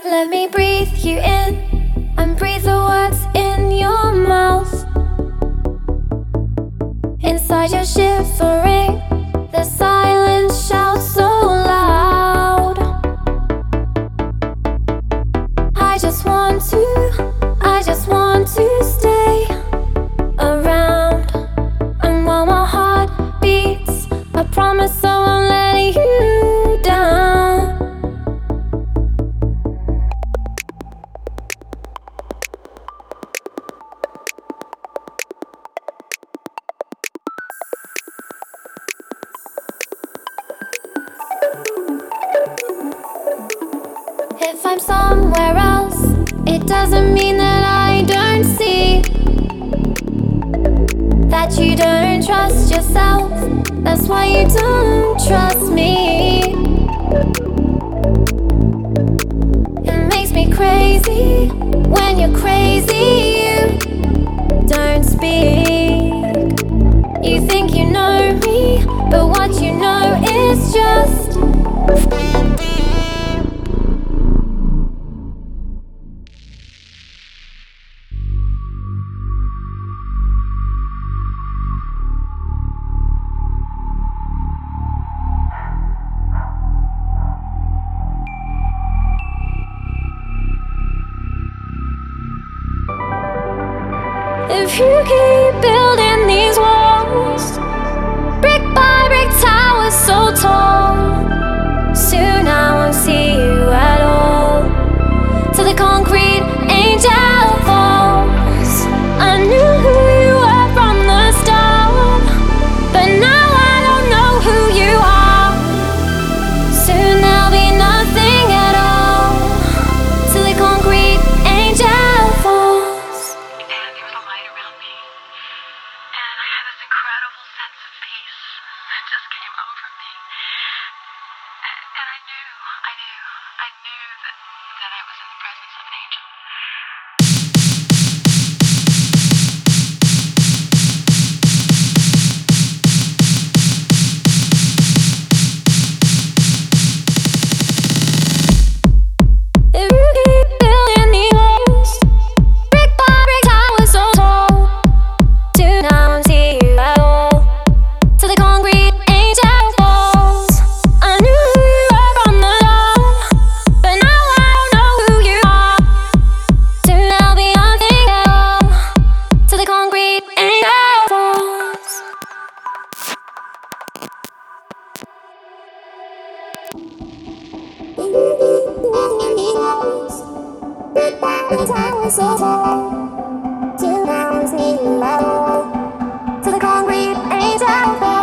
Let me breathe you in and breathe the words in your mouth. Inside you're shivering, the silence shouts so loud. I just want to stay around. And while my heart beats, I promise I won't let you down. If I'm somewhere else, it doesn't mean that I don't see that you don't trust yourself. That's why you don't trust me. It makes me crazy when you're crazy. You don't speak. You think you know me, but what you know is just if you keep building these walls, brick by brick towers so tall, soon I won't see you at all. Till the concrete angel falls. I knew who you were from the start, but now I don't know who you are. Soon there'll be nothing at all, till the concrete angel falls. And there was a light around me, and I had this incredible sense of peace that just came over me. And I knew that I was in the presence of an angel. If you keep building these walls, brick by brick towers so tall, soon I won't see you at all, till the concrete angel falls. I knew who you were from the start, but now I don't know who you are. Soon there'll be nothing at all, till the concrete angel falls. Brick by brick towers so tall, soon I won't see you at all, till the concrete angel falls.